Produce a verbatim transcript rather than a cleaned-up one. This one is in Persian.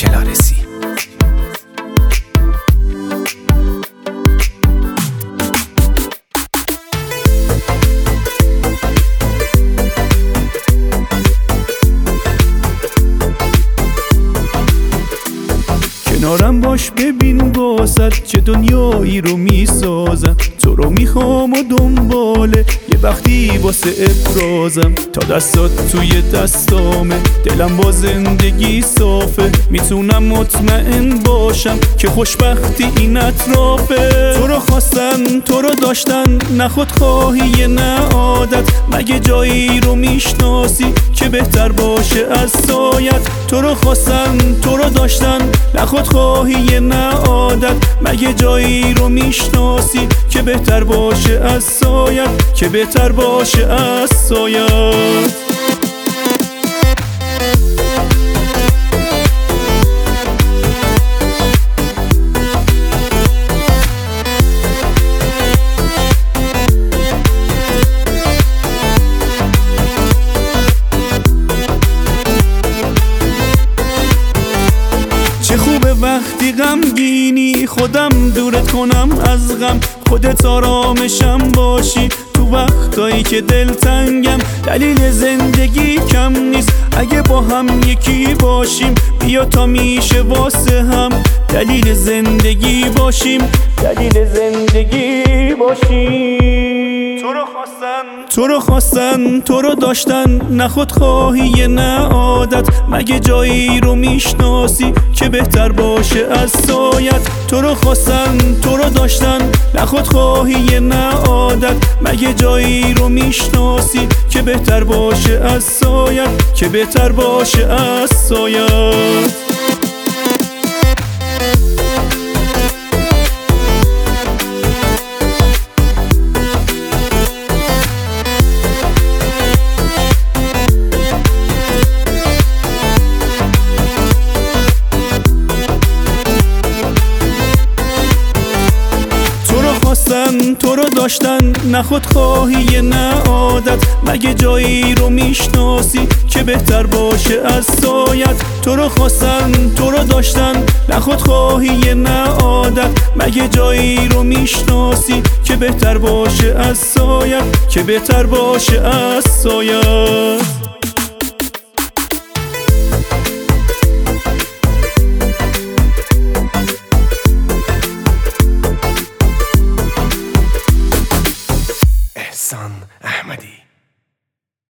چلارسی. کنارم باش ببین واسد چه دنیایی رو میسازم. تو رو میخوام و دنباله یه وقتی واسه ابرازم. تا دستات توی دستامه دلم با زندگی صافه. میتونم مطمئن باشم که خوشبختی این اطرافه. تو رو خواستن تو رو داشتن نه خودخواهی نه عادت. مگه جایی رو میشناسی که بهتر باشه از سایت؟ تو رو خواستن تو رو داشتن نه خودخواهی نه عادت. مگه جایی رو میشناسی که بهتر باشه از سایت؟ که بهتر باشه از سایت. چه خوبه وقتی غمگینی خودم دورت کنم از غم. خودت آرامشم باشی تو وقتایی که دلتنگم. دلیل زندگی کم نیست اگه با هم یکی باشیم. بیا تا میشه واسه هم دلیل زندگی باشیم. دلیل زندگی باشیم. تو رو خواستن تو رو خواستن تو رو داشتن نه خودخواهی نه عادت. مگه جایی رو میشناسی که بهتر باشه از سایت؟ تو رو خواستن تو رو داشتن نه خودخواهی نه عادت. مگه جایی رو میشناسی که بهتر باشه از سایت؟ که بهتر باشه از سایت. تو رو داشتن نه خودخواهی نه عادت. مگه جایی رو میشناسی که بهتر باشه از سایت؟ تو رو خواستن تو رو داشتن نه خودخواهی نه عادت. مگه جایی رو میشناسی که بهتر باشه از سایت؟ که بهتر باشه از سایت.